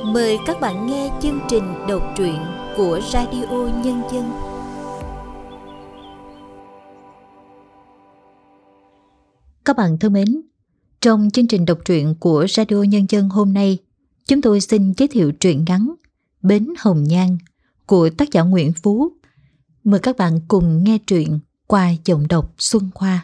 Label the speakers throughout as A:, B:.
A: Mời các bạn nghe chương trình đọc truyện của Radio Nhân dân. Các bạn thân mến, trong chương trình đọc truyện của Radio Nhân dân hôm nay, chúng tôi xin giới thiệu truyện ngắn Bến Hồng Nhan của tác giả Nguyễn Phú. Mời các bạn cùng nghe truyện qua giọng đọc Xuân Khoa.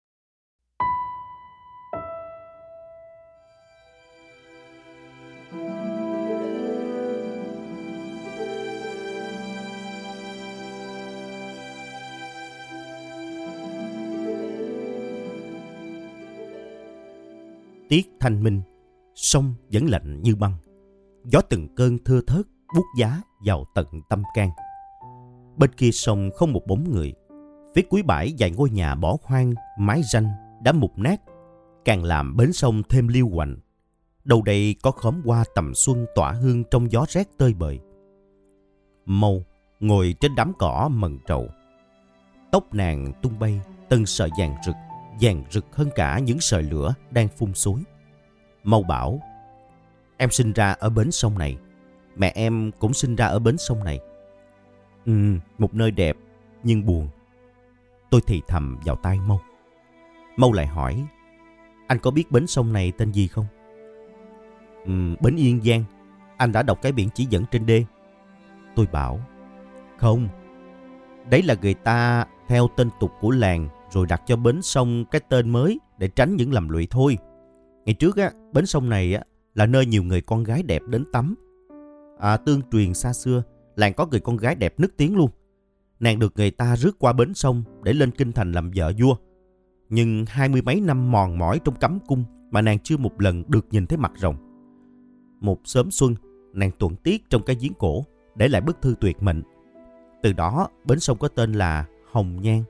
B: Tiết thanh minh, sông vẫn lạnh như băng. Gió từng cơn thưa thớt buốt giá vào tận tâm can. Bên kia sông không một bóng người. Phía cuối bãi vài ngôi nhà bỏ hoang, mái ranh đã mục nát, càng làm bến sông thêm liêu quạnh. Đâu đây có khóm hoa tầm xuân tỏa hương trong gió rét tơi bời. Mâu ngồi trên đám cỏ mần trầu. Tóc nàng tung bay từng sợi vàng rực hơn cả những sợi lửa đang phun xối. Mâu bảo: "Em sinh ra ở bến sông này, mẹ em cũng sinh ra ở bến sông này. Một nơi đẹp nhưng buồn." Tôi thì thầm vào tai Mâu. Mâu lại hỏi: "Anh có biết bến sông này tên gì không?" "Bến Yên Giang. Anh đã đọc cái biển chỉ dẫn trên đê." Tôi bảo: "Không, đấy là người ta theo tên tục của làng rồi đặt cho bến sông cái tên mới để tránh những lầm lụy thôi. Ngày trước bến sông này là nơi nhiều người con gái đẹp đến tắm. Tương truyền xa xưa, làng có người con gái đẹp nức tiếng luôn. Nàng được người ta rước qua bến sông để lên kinh thành làm vợ vua. Nhưng 20 mấy năm mòn mỏi trong cấm cung mà nàng chưa một lần được nhìn thấy mặt rồng. Một sớm xuân, nàng tuẫn tiết trong cái giếng cổ, để lại bức thư tuyệt mệnh. Từ đó bến sông có tên là Hồng Nhan."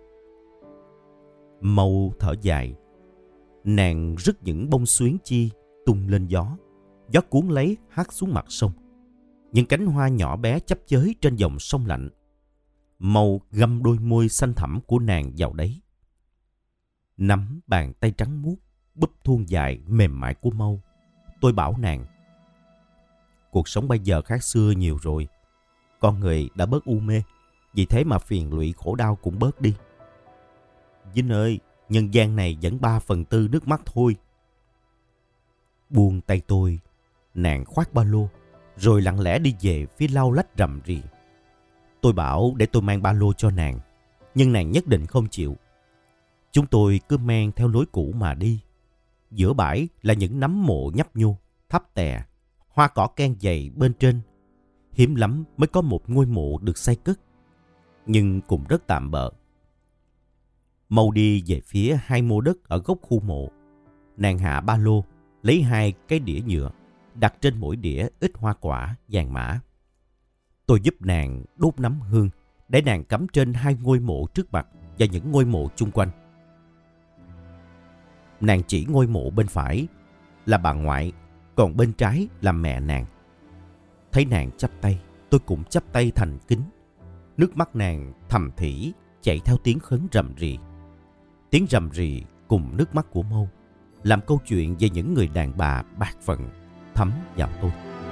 B: Mâu thở dài. Nàng rứt những bông xuyến chi tung lên gió. Gió cuốn lấy hắt xuống mặt sông. Những cánh hoa nhỏ bé chấp chới trên dòng sông lạnh. Mâu găm đôi môi xanh thẳm của nàng vào đấy. Nắm bàn tay trắng muốt, búp thuôn dài mềm mại của Mâu, tôi bảo nàng: "Cuộc sống bây giờ khác xưa nhiều rồi. Con người đã bớt u mê, vì thế mà phiền lụy khổ đau cũng bớt đi. Vinh ơi, nhân gian này vẫn 3/4 nước mắt thôi." Buông tay tôi, nàng khoác ba lô, rồi lặng lẽ đi về phía lau lách rầm rì. Tôi bảo để tôi mang ba lô cho nàng, nhưng nàng nhất định không chịu. Chúng tôi cứ men theo lối cũ mà đi. Giữa bãi là những nấm mộ nhấp nhô, thấp tè, hoa cỏ ken dày bên trên. Hiếm lắm mới có một ngôi mộ được xây cất, nhưng cũng rất tạm bợ. Mâu đi về phía 2 mô đất ở góc khu mộ. Nàng hạ ba lô, lấy 2 cái đĩa nhựa, đặt trên mỗi đĩa ít hoa quả, vàng mã. Tôi giúp nàng đốt nấm hương để nàng cắm trên 2 ngôi mộ trước mặt và những ngôi mộ chung quanh. Nàng chỉ ngôi mộ bên phải là bà ngoại, còn bên trái là mẹ nàng. Thấy nàng chắp tay, tôi cũng chắp tay thành kính. Nước mắt nàng thầm thỉ chạy theo tiếng khấn rầm rì. Tiếng rầm rì cùng nước mắt của Mâu làm câu chuyện về những người đàn bà bạc phận thấm vào tôi.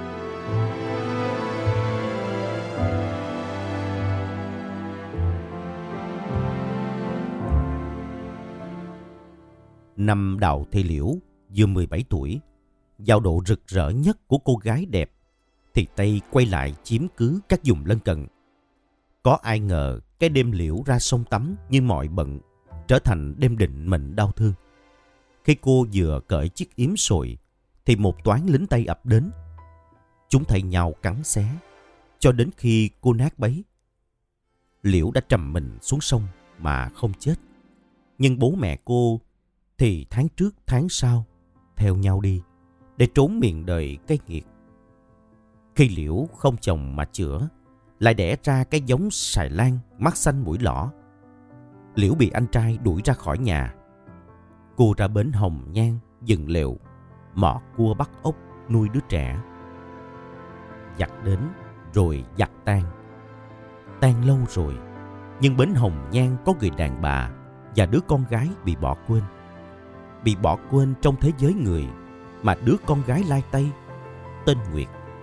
B: Năm Đào Thị Liễu vừa 17 tuổi, vào độ rực rỡ nhất của cô gái đẹp, thì Tây quay lại chiếm cứ các vùng lân cận. Có ai ngờ cái đêm Liễu ra sông tắm như mọi bận trở thành đêm định mệnh đau thương. Khi cô vừa cởi chiếc yếm sồi thì một toán lính Tây ập đến. Chúng thay nhau cắn xé cho đến khi cô nát bấy. Liễu đã trầm mình xuống sông mà không chết, nhưng bố mẹ cô thì tháng trước tháng sau theo nhau đi để trốn miền đời cay nghiệt. Khi Liễu không chồng mà chữa, lại đẻ ra cái giống sài lan mắt xanh mũi lõ. Liễu bị anh trai đuổi ra khỏi nhà. Cô ra bến Hồng Nhan dừng lều, mò cua bắt ốc nuôi đứa trẻ. Giặc đến rồi giặc tan. Tan lâu rồi, nhưng bến Hồng Nhan có người đàn bà và đứa con gái bị bỏ quên. Bị bỏ quên trong thế giới người mà đứa con gái lai tây tên Nguyệt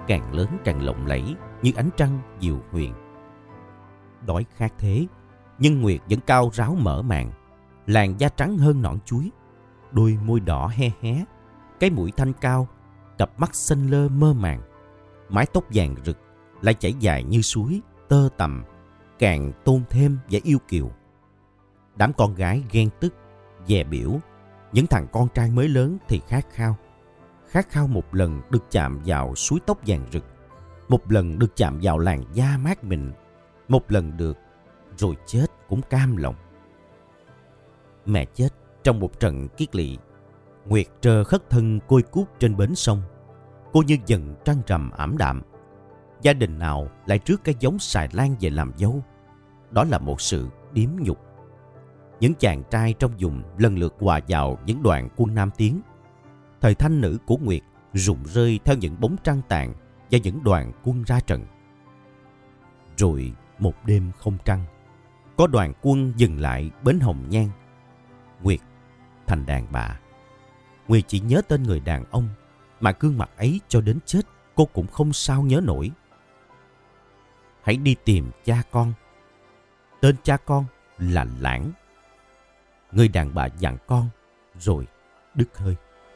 B: càng lớn càng lộng lẫy như ánh trăng diệu huyền. Đói khát thế, nhưng Nguyệt vẫn cao ráo mở màn, làn da trắng hơn nõn chuối, đôi môi đỏ he hé, cái mũi thanh cao, cặp mắt xanh lơ mơ màng, mái tóc vàng rực lại chảy dài như suối tơ tằm, càng tôn thêm vẻ yêu kiều. Đám con gái ghen tức, dè biểu, những thằng con trai mới lớn thì khát khao một lần được chạm vào suối tóc vàng rực, một lần được chạm vào làn da mát mịn, một lần được, rồi chết cũng cam lòng. Mẹ chết trong một trận kiết lỵ. Nguyệt trơ khất thân côi cút trên bến sông. Cô như dần trăng trầm ảm đạm. Gia đình nào lại rước cái giống xài lan về làm dâu? Đó là một sự điếm nhục. Những chàng trai trong vùng lần lượt hòa vào những đoàn quân nam tiến. Thời thanh nữ của Nguyệt rụng rơi theo những bóng trăng tàn và những đoàn quân ra trận. Rồi một đêm không trăng, có đoàn quân dừng lại bến Hồng Nhan. Nguyệt thành đàn bà. Nguyệt chỉ nhớ tên người đàn ông mà gương mặt ấy cho đến chết cô cũng không sao nhớ nổi. Hãy đi tìm cha con. Tên cha con là Lãng. Người đàn bà dặn con rồi đứt hơi.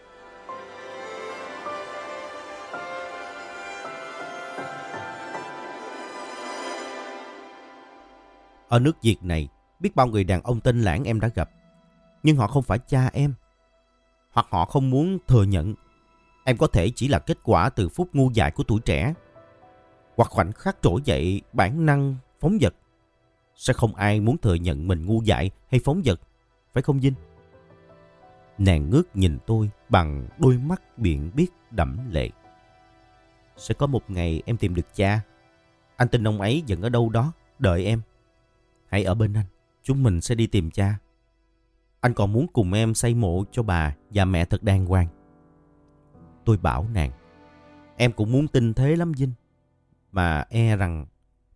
B: Ở nước Việt này, biết bao người đàn ông tên Lãng em đã gặp. Nhưng họ không phải cha em. Hoặc họ không muốn thừa nhận. Em có thể chỉ là kết quả từ phút ngu dại của tuổi trẻ. Hoặc khoảnh khắc trỗi dậy bản năng phóng dật. Sẽ không ai muốn thừa nhận mình ngu dại hay phóng dật. Phải không Vinh? Nàng ngước nhìn tôi bằng đôi mắt biện biết đẫm lệ. Sẽ có một ngày em tìm được cha. Anh tin ông ấy vẫn ở đâu đó đợi em. Hãy ở bên anh. Chúng mình sẽ đi tìm cha. Anh còn muốn cùng em xây mộ cho bà và mẹ thật đàng hoàng. Tôi bảo nàng. Em cũng muốn tin thế lắm Vinh. Mà e rằng...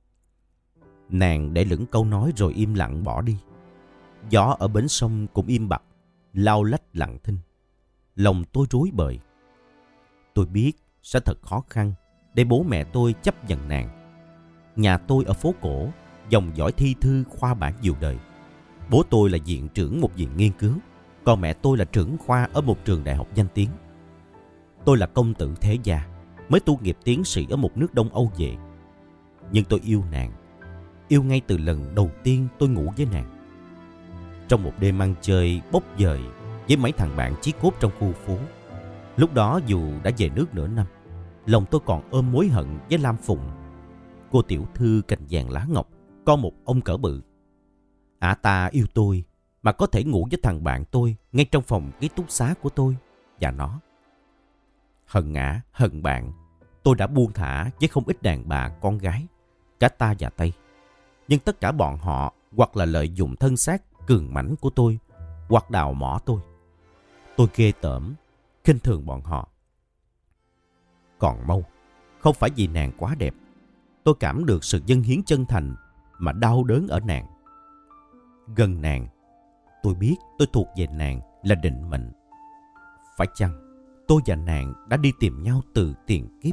B: Nàng để lửng câu nói rồi im lặng bỏ đi. Gió ở bến sông cũng im bặt, lau lách lặng thinh. Lòng tôi rối bời. Tôi biết sẽ thật khó khăn để bố mẹ tôi chấp nhận nàng. Nhà tôi ở phố cổ, dòng dõi thi thư khoa bảng nhiều đời. Bố tôi là viện trưởng một viện nghiên cứu, còn mẹ tôi là trưởng khoa ở một trường đại học danh tiếng. Tôi là công tử thế gia, mới tu nghiệp tiến sĩ ở một nước Đông Âu về. Nhưng tôi yêu nàng, yêu ngay từ lần đầu tiên tôi ngủ với nàng. Trong một đêm ăn chơi bốc dời với mấy thằng bạn chí cốt trong khu phố. Lúc đó dù đã về nước nửa năm, lòng tôi còn ôm mối hận với Lam Phụng, cô tiểu thư cành vàng lá ngọc, con một ông cỡ bự. Ả ta yêu tôi mà có thể ngủ với thằng bạn tôi ngay trong phòng ký túc xá của tôi và nó. Hận ả, hận bạn, tôi đã buông thả với không ít đàn bà con gái, cả ta và Tây. Nhưng tất cả bọn họ hoặc là lợi dụng thân xác cường mãnh của tôi, hoặc đào mỏ tôi. Tôi ghê tởm, khinh thường bọn họ. Còn Mâu, không phải vì nàng quá đẹp. Tôi cảm được sự dâng hiến chân thành mà đau đớn ở nàng. Gần nàng, tôi biết tôi thuộc về nàng là định mệnh. Phải chăng tôi và nàng đã đi tìm nhau từ tiền kiếp?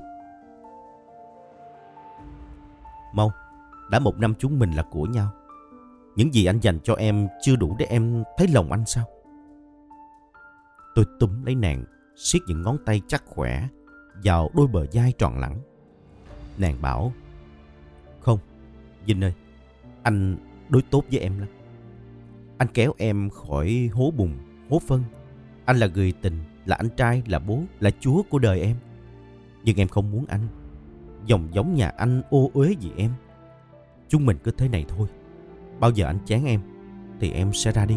B: Mâu, đã 1 năm chúng mình là của nhau. Những gì anh dành cho em chưa đủ để em thấy lòng anh sao? Tôi túm lấy nàng, siết những ngón tay chắc khỏe vào đôi bờ vai tròn lẳng. Nàng bảo, không, Vinh ơi, anh đối tốt với em lắm. Anh kéo em khỏi hố bùn, hố phân. Anh là người tình, là anh trai, là bố, là chúa của đời em. Nhưng em không muốn anh. Dòng giống nhà anh ô uế vì em. Chúng mình cứ thế này thôi. Bao giờ anh chán em thì em sẽ ra đi.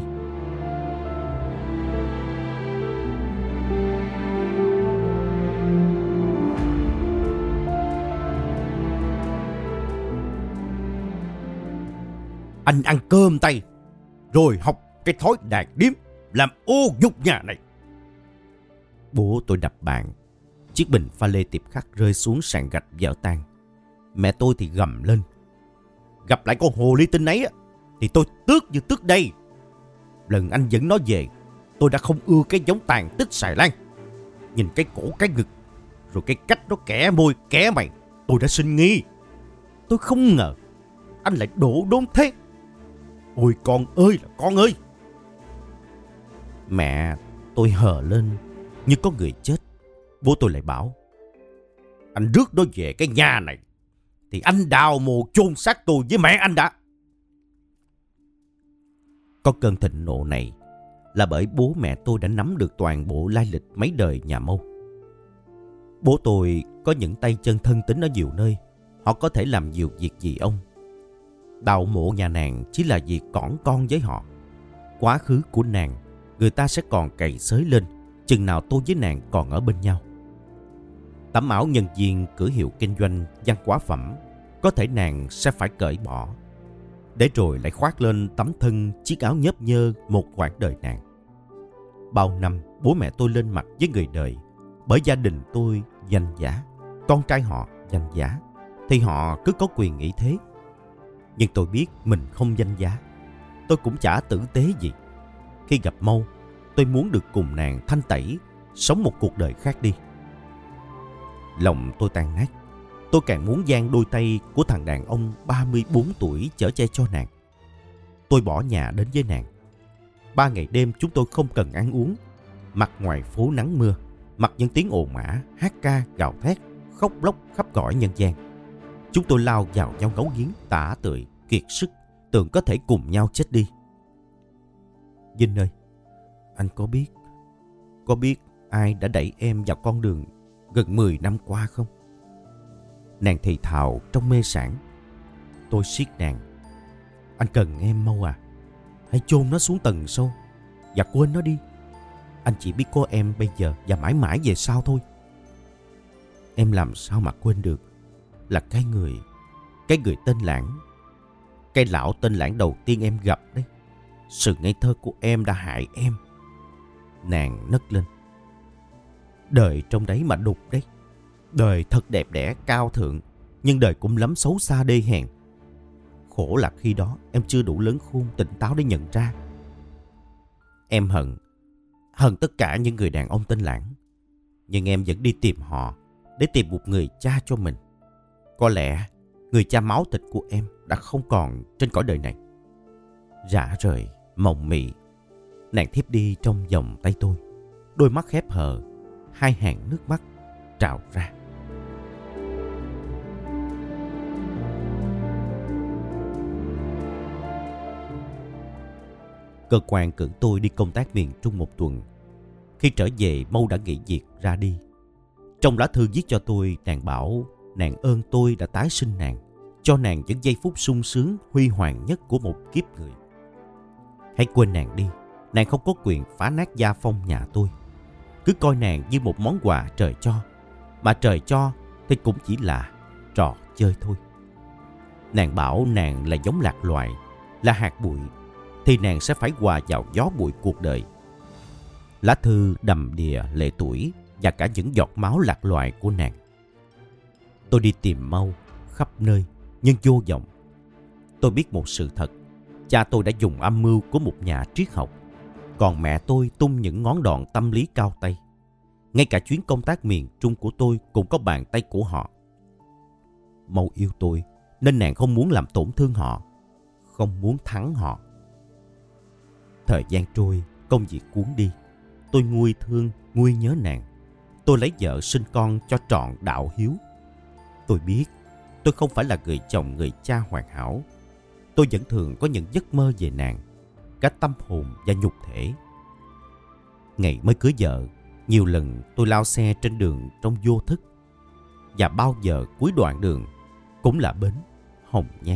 B: Anh ăn cơm tay rồi học cái thói đàn điếm làm ô nhục nhà này. Bố tôi đập bàn. Chiếc bình pha lê tiệp khắc rơi xuống sàn gạch vỡ tan. Mẹ tôi thì gầm lên. Gặp lại con hồ ly tinh ấy thì tôi tước như tước đây. Lần anh dẫn nó về, tôi đã không ưa cái giống tàn tích xài lan. Nhìn cái cổ cái ngực, Rồi cái cách nó kẻ môi kẻ mày, tôi đã sinh nghi. Tôi không ngờ anh lại đổ đốn thế. Ôi con ơi là con ơi. Mẹ tôi hờ lên như có người chết. Bố tôi lại bảo: anh rước nó về cái nhà này thì anh đào mồ chôn xác tôi với mẹ anh đã. Có cơn thịnh nộ này là bởi bố mẹ tôi đã nắm được toàn bộ lai lịch mấy đời nhà Mâu. Bố tôi có những tay chân thân tín ở nhiều nơi. Họ có thể làm nhiều việc vì ông. Đào mộ nhà nàng chỉ là việc cỏn con với họ. Quá khứ của nàng người ta sẽ còn cày xới lên chừng nào tôi với nàng còn ở bên nhau. Tấm áo nhân viên cửa hiệu kinh doanh văn hóa phẩm có thể nàng sẽ phải cởi bỏ, để rồi lại khoác lên tấm thân chiếc áo nhớp nhơ một quãng đời nàng. Bao năm bố mẹ tôi lên mặt với người đời bởi gia đình tôi danh giá, con trai họ danh giá, thì họ cứ có quyền nghĩ thế. Nhưng tôi biết mình không danh giá. Tôi cũng chả tử tế gì. Khi gặp Mâu, tôi muốn được cùng nàng thanh tẩy, sống một cuộc đời khác đi. Lòng tôi tan nát. Tôi càng muốn giang đôi tay của thằng đàn ông 34 tuổi chở che cho nàng. Tôi bỏ nhà đến với nàng. 3 ngày đêm chúng tôi không cần ăn uống. Mặt ngoài phố nắng mưa, mặc những tiếng ồn ào, hát ca, gào thét, khóc lóc khắp cõi nhân gian. Chúng tôi lao vào nhau ngấu nghiến, tả tưởi, kiệt sức, tưởng có thể cùng nhau chết đi. Vinh ơi, anh có biết ai đã đẩy em vào con đường gần 10 năm qua không? Nàng thì thào trong mê sảng. Tôi siết nàng. Anh cần em Mâu à? Hãy chôn nó xuống tầng sâu và quên nó đi. Anh chỉ biết có em bây giờ và mãi mãi về sau thôi. Em làm sao mà quên được là cái người tên Lãng. Cái lão tên Lãng đầu tiên em gặp đấy. Sự ngây thơ của em đã hại em. Nàng nấc lên. Đời trong đấy mà đục đấy. Đời thật đẹp đẽ cao thượng, nhưng đời cũng lắm xấu xa đê hèn. Khổ là khi đó em chưa đủ lớn khôn tỉnh táo để nhận ra. Em hận tất cả những người đàn ông tên Lãng. Nhưng em vẫn đi tìm họ để tìm một người cha cho mình. Có lẽ người cha máu thịt của em đã không còn trên cõi đời này. Rã rời, mộng mị, nàng thiếp đi trong vòng tay tôi. Đôi mắt khép hờ, 2 hàng nước mắt trào ra. Cơ quan cử tôi đi công tác miền Trung 1 tuần. Khi trở về, Mâu đã nghỉ việc ra đi. Trong lá thư viết cho tôi, nàng bảo nàng ơn tôi đã tái sinh nàng, cho nàng những giây phút sung sướng huy hoàng nhất của một kiếp người. Hãy quên nàng đi. Nàng không có quyền phá nát gia phong nhà tôi. Cứ coi nàng như một món quà trời cho. Mà trời cho thì cũng chỉ là trò chơi thôi. Nàng bảo nàng là giống lạc loài, là hạt bụi, thì nàng sẽ phải hòa vào gió bụi cuộc đời. Lá thư đầm đìa lệ tuổi và cả những giọt máu lạc loài của nàng. Tôi đi tìm Mâu khắp nơi nhưng vô vọng. Tôi biết một sự thật. Cha tôi đã dùng âm mưu của một nhà triết học, còn mẹ tôi tung những ngón đòn tâm lý cao tay. Ngay cả chuyến công tác miền Trung của tôi cũng có bàn tay của họ. Mâu yêu tôi nên nàng không muốn làm tổn thương họ, không muốn thắng họ. Thời gian trôi, công việc cuốn đi. Tôi nguôi thương, nguôi nhớ nàng. Tôi lấy vợ sinh con cho trọn đạo hiếu. Tôi biết tôi không phải là người chồng, người cha hoàn hảo. Tôi vẫn thường có những giấc mơ về nàng, cả tâm hồn và nhục thể. Ngày mới cưới vợ, nhiều lần tôi lao xe trên đường trong vô thức. Và bao giờ cuối đoạn đường cũng là bến Hồng Nhan.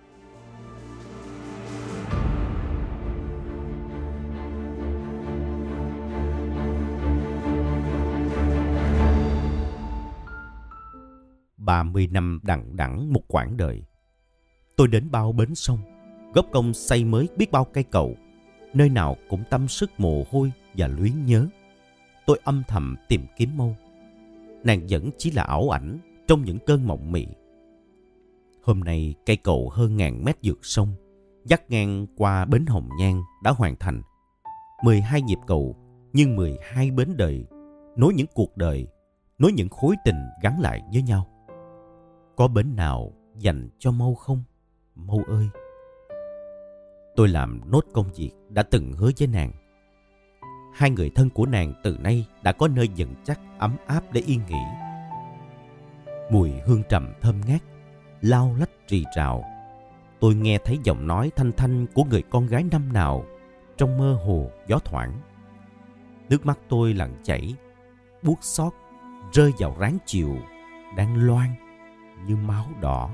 B: Ba 30 năm đằng đẵng một quãng đời. Tôi đến bao bến sông, góp công xây mới biết bao cây cầu, nơi nào cũng tâm sức mồ hôi và luyến nhớ. Tôi âm thầm tìm kiếm Mâu. Nàng vẫn chỉ là ảo ảnh trong những cơn mộng mị. Hôm nay cây cầu hơn 1000 mét vượt sông, dắt ngang qua bến Hồng Nhan đã hoàn thành. 12 nhịp cầu nhưng 12 bến đời, nối những cuộc đời, nối những khối tình gắn lại với nhau. Có bến nào dành cho Mâu không, Mâu ơi? Tôi làm nốt công việc đã từng hứa với nàng. Hai người thân của nàng từ nay đã có nơi vững chắc ấm áp để yên nghỉ. Mùi hương trầm thơm ngát, lau lách rì rào. Tôi nghe thấy giọng nói thanh thanh của người con gái năm nào trong mơ hồ gió thoảng. Nước mắt tôi lặng chảy, buốt xót rơi vào ráng chiều đang loang như máu đỏ.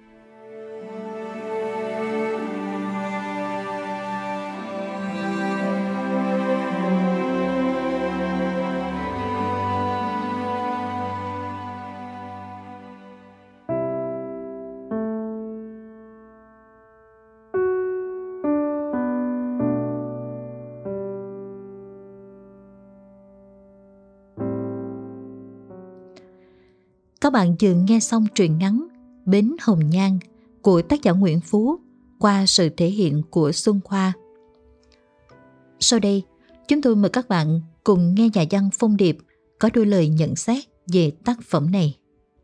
A: Các bạn vừa nghe xong truyện ngắn Bến Hồng Nhan của tác giả Nguyễn Phú qua sự thể hiện của Xuân Khoa. Sau đây, chúng tôi mời các bạn cùng nghe nhà văn Phong Điệp có đôi lời nhận xét về tác phẩm này.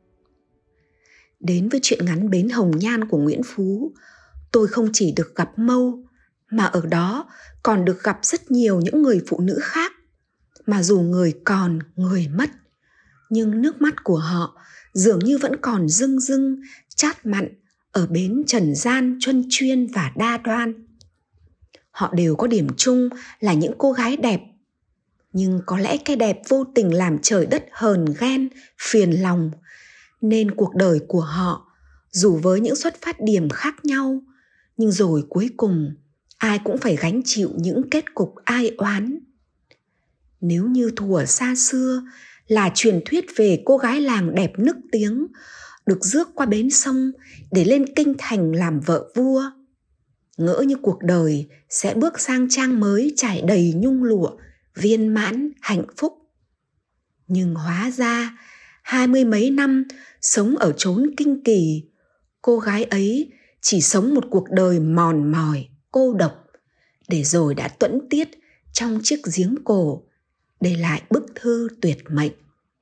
C: Đến với truyện ngắn Bến Hồng Nhan của Nguyễn Phú, tôi không chỉ được gặp Mâu, mà ở đó còn được gặp rất nhiều những người phụ nữ khác, mà dù người còn, người mất, nhưng nước mắt của họ dường như vẫn còn rưng rưng, chát mặn ở bến trần gian chuân chuyên và đa đoan. Họ đều có điểm chung là những cô gái đẹp, nhưng có lẽ cái đẹp vô tình làm trời đất hờn ghen, phiền lòng, nên cuộc đời của họ, dù với những xuất phát điểm khác nhau, nhưng rồi cuối cùng ai cũng phải gánh chịu những kết cục ai oán. Nếu như thuở xa xưa là truyền thuyết về cô gái làng đẹp nức tiếng, được rước qua bến sông để lên kinh thành làm vợ vua, ngỡ như cuộc đời sẽ bước sang trang mới trải đầy nhung lụa, viên mãn, hạnh phúc. Nhưng hóa ra 20 mấy năm sống ở chốn kinh kỳ, cô gái ấy chỉ sống một cuộc đời mòn mỏi, cô độc, để rồi đã tuẫn tiết trong chiếc giếng cổ, để lại bức thư tuyệt mệnh.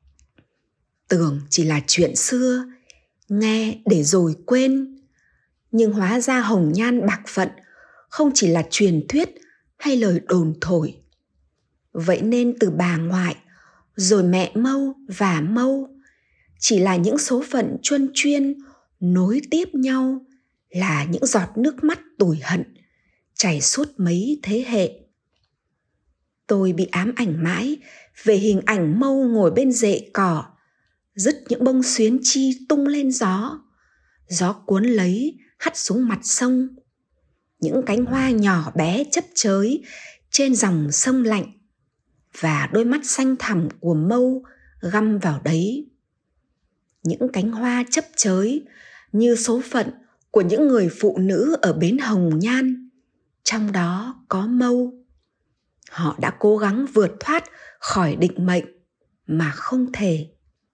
C: Tưởng chỉ là chuyện xưa, nghe để rồi quên, nhưng hóa ra hồng nhan bạc phận không chỉ là truyền thuyết hay lời đồn thổi. Vậy nên từ bà ngoại, rồi mẹ Mâu và Mâu, chỉ là những số phận chuân chuyên nối tiếp nhau, là những giọt nước mắt tủi hận chảy suốt mấy thế hệ. Tôi bị ám ảnh mãi về hình ảnh Mâu ngồi bên rễ cỏ, dứt những bông xuyến chi tung lên gió. Gió cuốn lấy hắt xuống mặt sông. Những cánh hoa nhỏ bé chấp chới trên dòng sông lạnh, và đôi mắt xanh thẳm của Mâu găm vào đấy. Những cánh hoa chấp chới như số phận của những người phụ nữ ở bến Hồng Nhan, trong đó có Mâu. Họ đã cố gắng vượt thoát khỏi định mệnh mà không thể.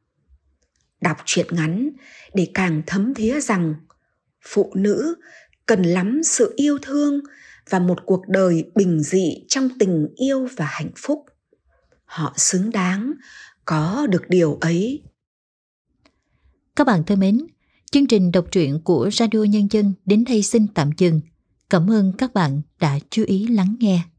C: Đọc truyện ngắn để càng thấm thía rằng phụ nữ cần lắm sự yêu thương và một cuộc đời bình dị trong tình yêu và hạnh phúc. Họ xứng đáng có được điều ấy.
A: Các bạn thân mến, chương trình đọc truyện của Radio Nhân dân đến đây xin tạm dừng. Cảm ơn các bạn đã chú ý lắng nghe.